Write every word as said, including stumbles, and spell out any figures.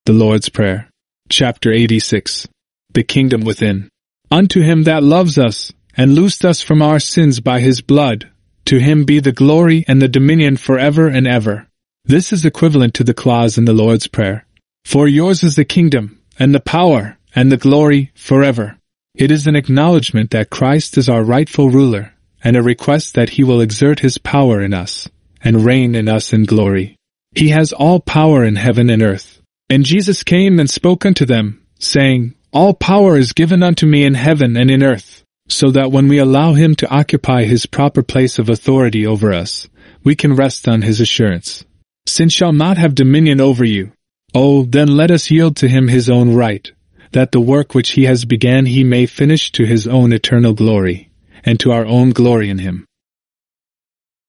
The Lord's Prayer. Chapter eighty-six. The Kingdom Within. Unto him that loves us, and loosed us from our sins by his blood, to him be the glory and the dominion forever and ever. This is equivalent to the clause in the Lord's Prayer. For yours is the kingdom, and the power, and the glory, forever. It is an acknowledgement that Christ is our rightful ruler, and a request that he will exert his power in us, and reign in us in glory. He has all power in heaven and earth. And Jesus came and spoke unto them, saying, All power is given unto me in heaven and in earth, so that when we allow him to occupy his proper place of authority over us, we can rest on his assurance. Sin shall not have dominion over you. Oh, then let us yield to him his own right, that the work which he has began he may finish to his own eternal glory, and to our own glory in him.